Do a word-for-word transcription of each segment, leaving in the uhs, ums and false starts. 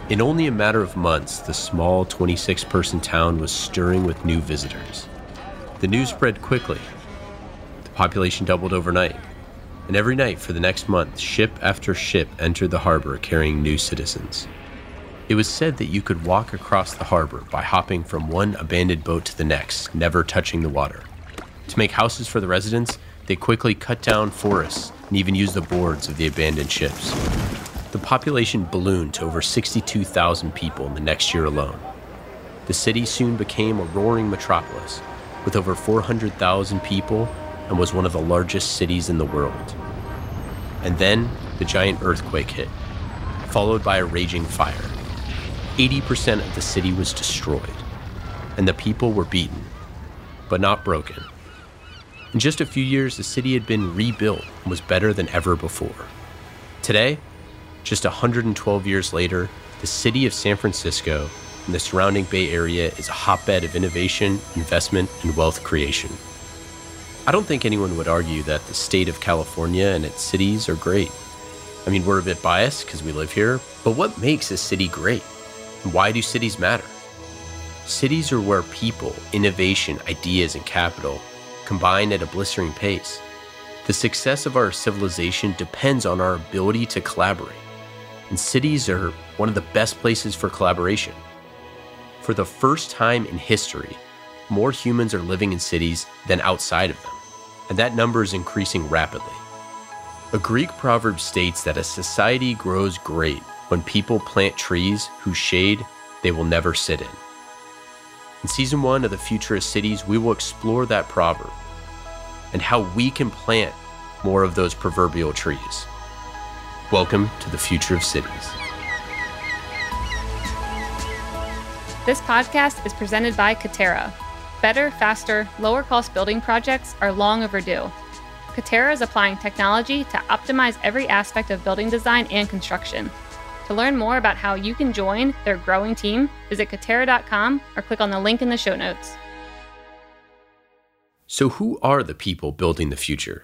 In only a matter of months, the small twenty-six person town was stirring with new visitors. The news spread quickly. The population doubled overnight. And every night for the next month, ship after ship entered the harbor carrying new citizens. It was said that you could walk across the harbor by hopping from one abandoned boat to the next, never touching the water. To make houses for the residents, they quickly cut down forests and even used the boards of the abandoned ships. The population ballooned to over sixty-two thousand people in the next year alone. The city soon became a roaring metropolis with over four hundred thousand people and was one of the largest cities in the world. And then the giant earthquake hit, followed by a raging fire. eighty percent of the city was destroyed, and the people were beaten, but not broken. In just a few years, the city had been rebuilt and was better than ever before. Today, just one hundred twelve years later, the city of San Francisco and the surrounding Bay Area is a hotbed of innovation, investment, and wealth creation. I don't think anyone would argue that the state of California and its cities are great. I mean, we're a bit biased because we live here, but what makes a city great? And why do cities matter? Cities are where people, innovation, ideas, and capital combine at a blistering pace. The success of our civilization depends on our ability to collaborate, and cities are one of the best places for collaboration. For the first time in history, more humans are living in cities than outside of them, and that number is increasing rapidly. A Greek proverb states that a society grows great when people plant trees whose shade they will never sit in. In season one of The Future of Cities, we will explore that proverb and how we can plant more of those proverbial trees. Welcome to The Future of Cities. This podcast is presented by Katerra. Better, faster, lower-cost building projects are long overdue. Katerra is applying technology to optimize every aspect of building design and construction. To learn more about how you can join their growing team, visit katerra dot com or click on the link in the show notes. So who are the people building the future?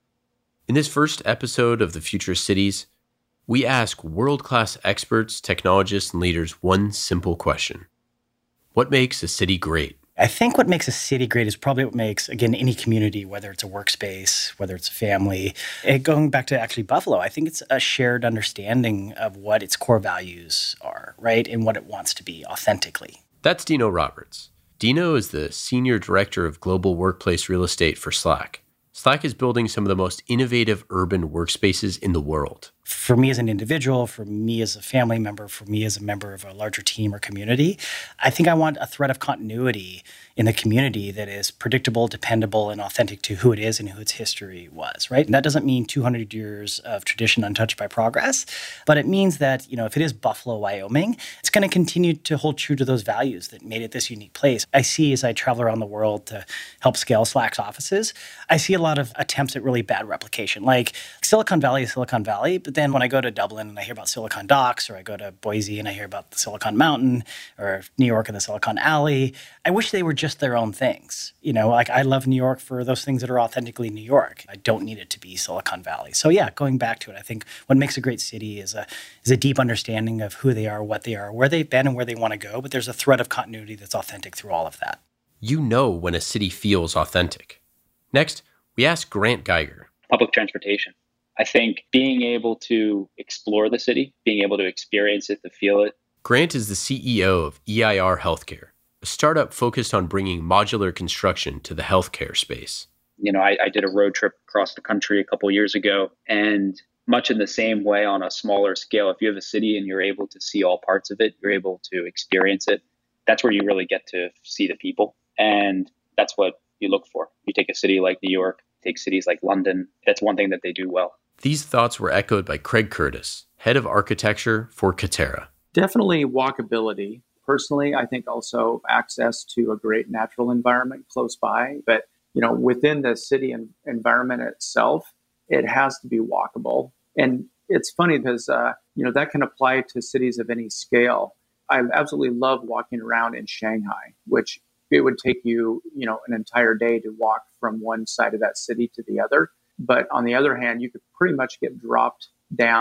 In this first episode of The Future of Cities, we ask world-class experts, technologists, and leaders one simple question. What makes a city great? I think what makes a city great is probably what makes, again, any community, whether it's a workspace, whether it's a family. And going back to actually Buffalo, I think it's a shared understanding of what its core values are, right? And what it wants to be authentically. That's Dino Roberts. Dino is the Senior Director of Global Workplace Real Estate for Slack. Slack is building some of the most innovative urban workspaces in the world. For me as an individual, for me as a family member, for me as a member of a larger team or community, I think I want a thread of continuity in the community that is predictable, dependable, and authentic to who it is and who its history was, right? And that doesn't mean two hundred years of tradition untouched by progress, but it means that, you know, if it is Buffalo, Wyoming, it's going to continue to hold true to those values that made it this unique place. I see as I travel around the world to help scale Slack's offices, I see a lot of attempts at really bad replication. Like Silicon Valley is Silicon Valley, but then when I go to Dublin and I hear about Silicon Docks, or I go to Boise and I hear about the Silicon Mountain, or New York and the Silicon Alley, I wish they were just their own things. You know, like I love New York for those things that are authentically New York. I don't need it to be Silicon Valley. So yeah, going back to it, I think what makes a great city is a is a deep understanding of who they are, what they are, where they've been, and where they want to go. But there's a thread of continuity that's authentic through all of that. You know when a city feels authentic. Next, we asked Grant Geiger. Public transportation. I think being able to explore the city, being able to experience it, to feel it. Grant is the C E O of E I R Healthcare, a startup focused on bringing modular construction to the healthcare space. You know, I, I did a road trip across the country a couple years ago, and much in the same way on a smaller scale, if you have a city and you're able to see all parts of it, you're able to experience it, that's where you really get to see the people. And that's what you look for. You take a city like New York, take cities like London, that's one thing that they do well. These thoughts were echoed by Craig Curtis, head of architecture for Katerra. Definitely walkability. Personally, I think also access to a great natural environment close by. But, you know, within the city and environment itself, it has to be walkable. And it's funny because, uh, you know, that can apply to cities of any scale. I absolutely love walking around in Shanghai, which it would take you, you know, an entire day to walk from one side of that city to the other. But on the other hand, you could pretty much get dropped down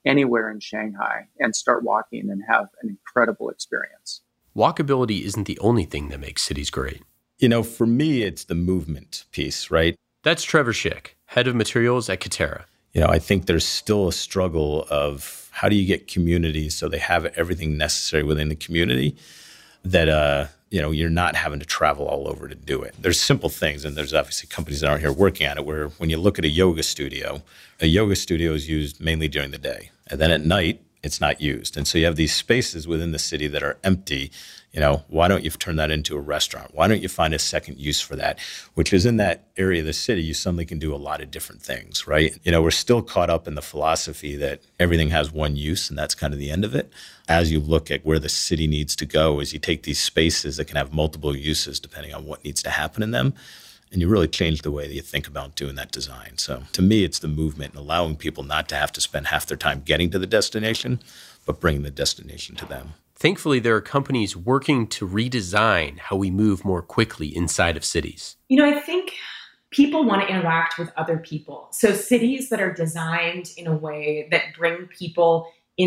anywhere in Shanghai and start walking and have an incredible experience. Walkability isn't the only thing that makes cities great. You know, for me, it's the movement piece, right? That's Trevor Schick, head of materials at Katerra. You know, I think there's still a struggle of how do you get communities so they have everything necessary within the community that, uh, you know, you're not having to travel all over to do it. There's simple things, and there's obviously companies that aren't here working on it, where when you look at a yoga studio, a yoga studio is used mainly during the day. And then at night, it's not used. And so you have these spaces within the city that are empty. You know, why don't you turn that into a restaurant? Why don't you find a second use for that? Which is in that area of the city, you suddenly can do a lot of different things, right? You know, we're still caught up in the philosophy that everything has one use and that's kind of the end of it. As you look at where the city needs to go, is you take these spaces that can have multiple uses depending on what needs to happen in them, and you really change the way that you think about doing that design. So to me, it's the movement and allowing people not to have to spend half their time getting to the destination, but bringing the destination to them. Thankfully, there are companies working to redesign how we move more quickly inside of cities. You know, I think people want to interact with other people. So cities that are designed in a way that bring people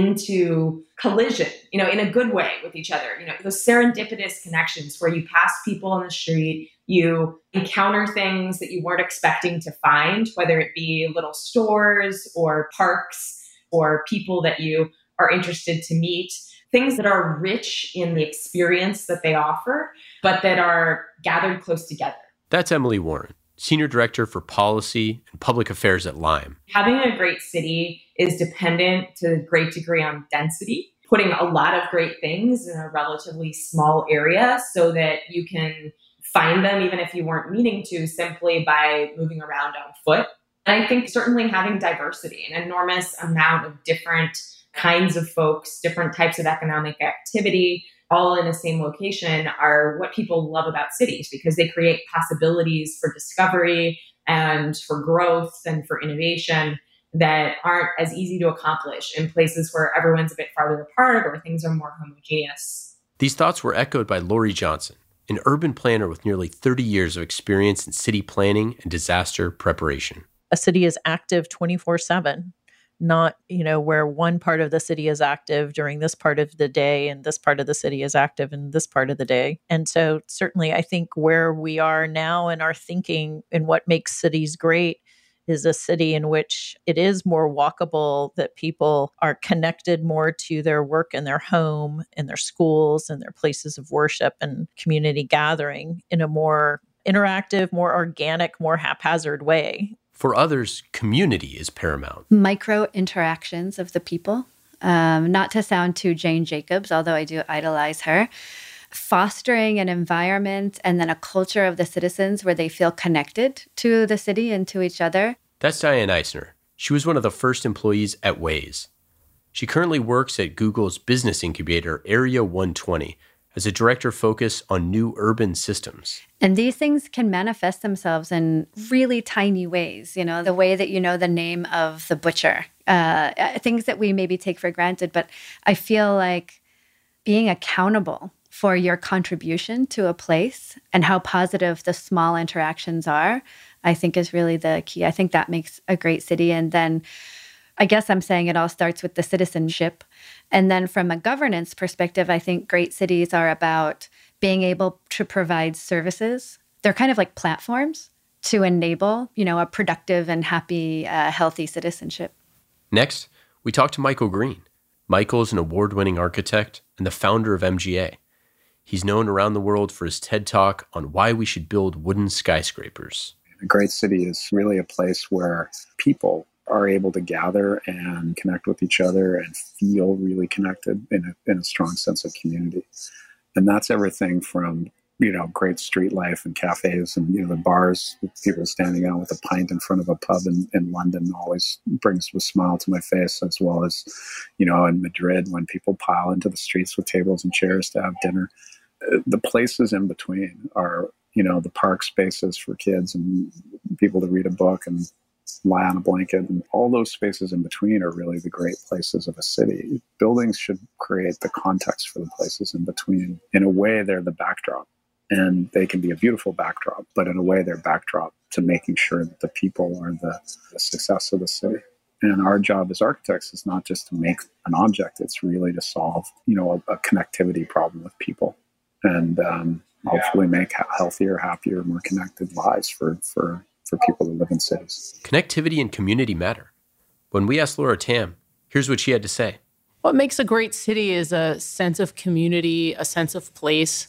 into collision, you know, in a good way with each other, you know, those serendipitous connections where you pass people on the street, you encounter things that you weren't expecting to find, whether it be little stores or parks or people that you are interested to meet, things that are rich in the experience that they offer, but that are gathered close together. That's Emily Warren, Senior Director for Policy and Public Affairs at Lime. Having a great city is dependent to a great degree on density, putting a lot of great things in a relatively small area so that you can find them even if you weren't meaning to, simply by moving around on foot. And I think certainly having diversity, an enormous amount of different kinds of folks, different types of economic activity, all in the same location, are what people love about cities, because they create possibilities for discovery and for growth and for innovation that aren't as easy to accomplish in places where everyone's a bit farther apart or things are more homogeneous. These thoughts were echoed by Lori Johnson, an urban planner with nearly thirty years of experience in city planning and disaster preparation. A city is active twenty-four seven. Not, you know, where one part of the city is active during this part of the day and this part of the city is active in this part of the day. And so certainly I think where we are now in our thinking and what makes cities great is a city in which it is more walkable, that people are connected more to their work and their home and their schools and their places of worship and community gathering in a more interactive, more organic, more haphazard way. For others, community is paramount. Micro interactions of the people, um, not to sound too Jane Jacobs, although I do idolize her, fostering an environment and then a culture of the citizens where they feel connected to the city and to each other. That's Diane Eisner. She was one of the first employees at Waze. She currently works at Google's business incubator, Area one twenty, as a director focused on new urban systems. And these things can manifest themselves in really tiny ways. You know, the way that you know the name of the butcher, uh, things that we maybe take for granted. But I feel like being accountable for your contribution to a place and how positive the small interactions are, I think is really the key. I think that makes a great city. And then I guess I'm saying it all starts with the citizenship. And then from a governance perspective, I think great cities are about being able to provide services. They're kind of like platforms to enable, you know, a productive and happy, uh, healthy citizenship. Next, we talk to Michael Green. Michael is an award-winning architect and the founder of M G A. He's known around the world for his TED Talk on why we should build wooden skyscrapers. A great city is really a place where people are able to gather and connect with each other and feel really connected in a, in a strong sense of community. And that's everything from, you know, great street life and cafes and, you know, the bars with people standing out with a pint in front of a pub in, in London always brings a smile to my face, as well as, you know, in Madrid when people pile into the streets with tables and chairs to have dinner. The places in between are, you know, the park spaces for kids and people to read a book and lie on a blanket, and all those spaces in between are really the great places of a city. Buildings should create the context for the places in between. In a way, they're the backdrop, and they can be a beautiful backdrop, but in a way, they're backdrop to making sure that the people are the, the success of the city. And our job as architects is not just to make an object, it's really to solve, you know, a, a connectivity problem with people and um, hopefully make healthier, happier, more connected lives for, for, for people who live in cities. Connectivity and community matter. When we asked Laura Tam, here's what she had to say. What makes a great city is a sense of community, a sense of place,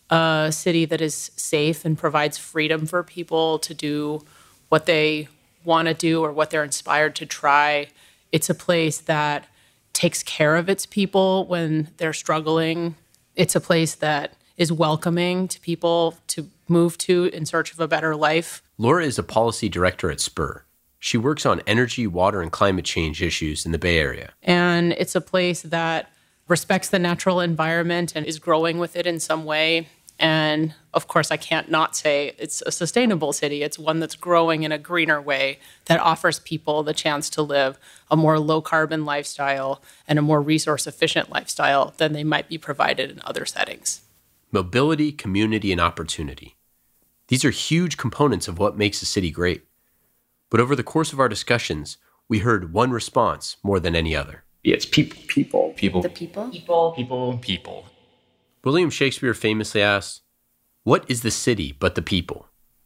a city that is safe and provides freedom for people to do what they want to do or what they're inspired to try. It's a place that takes care of its people when they're struggling. It's a place that is welcoming to people to move to in search of a better life. Laura is a policy director at Spur. She works on energy, water, and climate change issues in the Bay Area. And it's a place that respects the natural environment and is growing with it in some way. And of course, I can't not say it's a sustainable city. It's one that's growing in a greener way that offers people the chance to live a more low-carbon lifestyle and a more resource-efficient lifestyle than they might be provided in other settings. Mobility, community, and opportunity. These are huge components of what makes a city great. But over the course of our discussions, we heard one response more than any other. It's people. People. People. The people? People. People. People. William Shakespeare famously asked, "What is the city but the people?"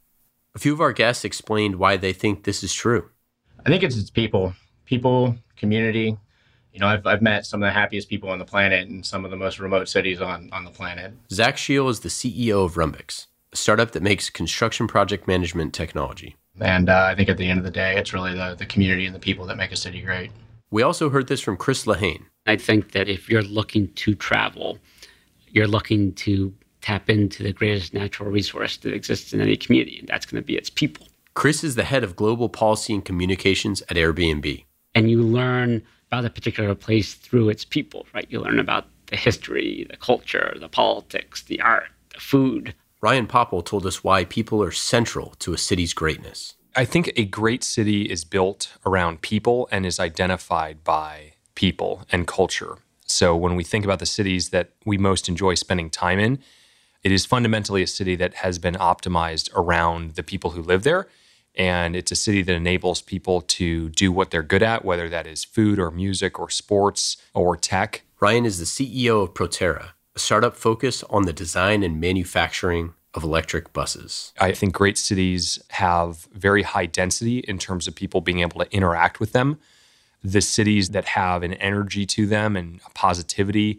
A few of our guests explained why they think this is true. I think it's, it's people. People, community. You know, I've, I've met some of the happiest people on the planet in some of the most remote cities on, on the planet. Zach Scheel is the C E O of Rumbix, a startup that makes construction project management technology. And uh, I think at the end of the day, it's really the, the community and the people that make a city great. We also heard this from Chris Lehane. I think that if you're looking to travel, you're looking to tap into the greatest natural resource that exists in any community, and that's going to be its people. Chris is the head of global policy and communications at Airbnb. And you learn about a particular place through its people, right? You learn about the history, the culture, the politics, the art, the food. Ryan Popple told us why people are central to a city's greatness. I think a great city is built around people and is identified by people and culture. So when we think about the cities that we most enjoy spending time in, it is fundamentally a city that has been optimized around the people who live there. And it's a city that enables people to do what they're good at, whether that is food or music or sports or tech. Ryan is the C E O of Proterra, a startup focused on the design and manufacturing of electric buses. I think great cities have very high density in terms of people being able to interact with them. The cities that have an energy to them and a positivity,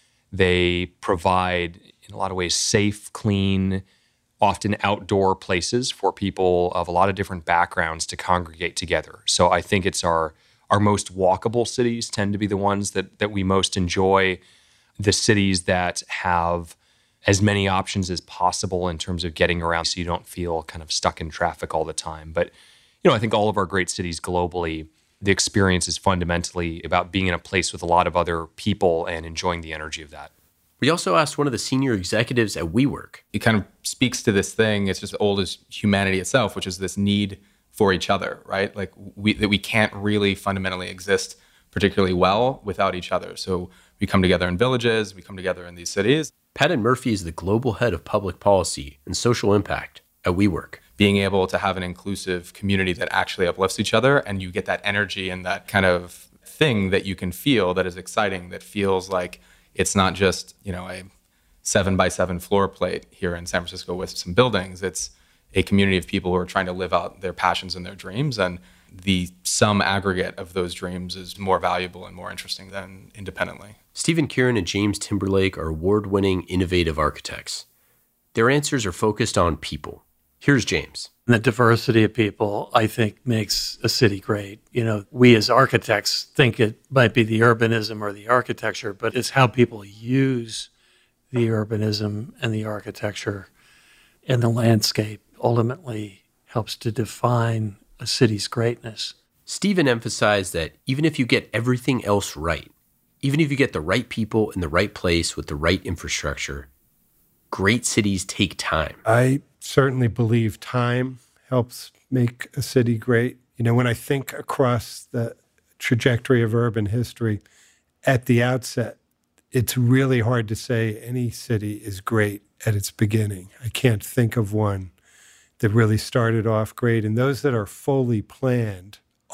they provide, in a lot of ways, safe, clean, often outdoor places for people of a lot of different backgrounds to congregate together. So I think it's our our most walkable cities tend to be the ones that that we most enjoy. The cities that have as many options as possible in terms of getting around so you don't feel kind of stuck in traffic all the time. But, you know, I think all of our great cities globally, the experience is fundamentally about being in a place with a lot of other people and enjoying the energy of that. We also asked one of the senior executives at WeWork. It kind of speaks to this thing, it's just old as humanity itself, which is this need for each other, right? Like we, that we can't really fundamentally exist particularly well without each other. So we come together in villages, we come together in these cities. Patton Murphy is the global head of public policy and social impact at WeWork. Being able to have an inclusive community that actually uplifts each other, and you get that energy and that kind of thing that you can feel that is exciting, that feels like it's not just, you know, a seven by seven floor plate here in San Francisco with some buildings. It's a community of people who are trying to live out their passions and their dreams. And the sum aggregate of those dreams is more valuable and more interesting than independently. Stephen Kieran and James Timberlake are award-winning innovative architects. Their answers are focused on people. Here's James. The diversity of people, I think, makes a city great. You know, we as architects think it might be the urbanism or the architecture, but it's how people use the urbanism and the architecture and the landscape ultimately helps to define a city's greatness. Stephen emphasized that even if you get everything else right, even if you get the right people in the right place with the right infrastructure, great cities take time. I certainly believe time helps make a city great. You know, when I think across the trajectory of urban history, at the outset, it's really hard to say any city is great at its beginning. I can't think of one that really started off great. And those that are fully planned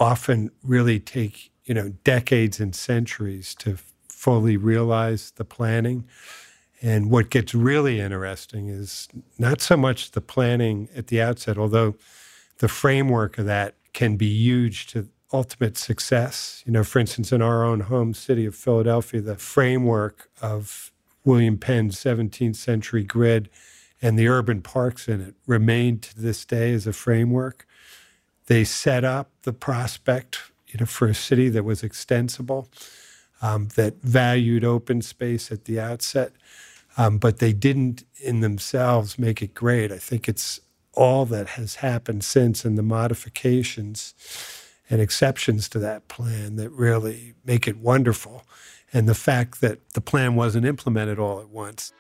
often really take, you know, decades and centuries to fully realize the planning. And what gets really interesting is not so much the planning at the outset, although the framework of that can be huge to ultimate success. You know, for instance, in our own home city of Philadelphia, the framework of William Penn's seventeenth century grid and the urban parks in it remain to this day as a framework. They set up the prospect, you know, for a city that was extensible, um, that valued open space at the outset, um, but they didn't in themselves make it great. I think it's all that has happened since and the modifications and exceptions to that plan that really make it wonderful, and the fact that the plan wasn't implemented all at once.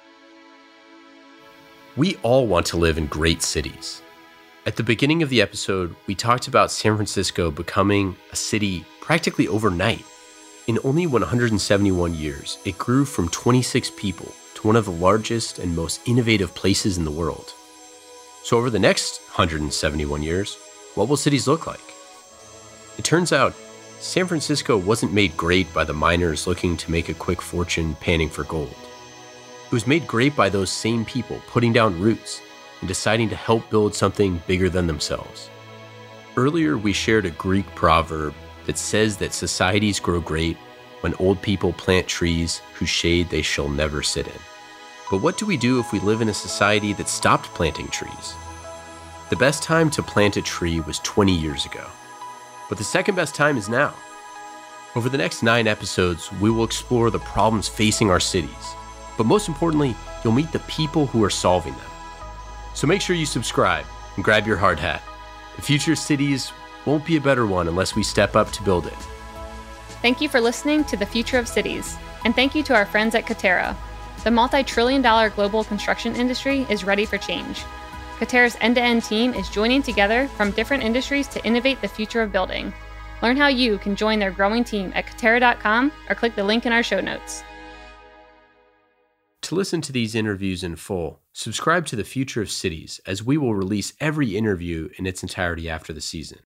We all want to live in great cities. At the beginning of the episode, we talked about San Francisco becoming a city practically overnight. In only one hundred seventy-one years, it grew from twenty-six people to one of the largest and most innovative places in the world. So over the next one hundred seventy-one years, what will cities look like? It turns out, San Francisco wasn't made great by the miners looking to make a quick fortune panning for gold. It was made great by those same people putting down roots and deciding to help build something bigger than themselves. Earlier, we shared a Greek proverb that says that societies grow great when old people plant trees whose shade they shall never sit in. But what do we do if we live in a society that stopped planting trees? The best time to plant a tree was twenty years ago, but the second best time is now. Over the next nine episodes, we will explore the problems facing our cities, but most importantly, you'll meet the people who are solving them. So make sure you subscribe and grab your hard hat. The future of cities won't be a better one unless we step up to build it. Thank you for listening to The Future of Cities, and thank you to our friends at Katerra. The multi-trillion dollar global construction industry is ready for change. Katerra's end-to-end team is joining together from different industries to innovate the future of building. Learn how you can join their growing team at katerra dot com or click the link in our show notes. To listen to these interviews in full, subscribe to The Future of Cities, as we will release every interview in its entirety after the season.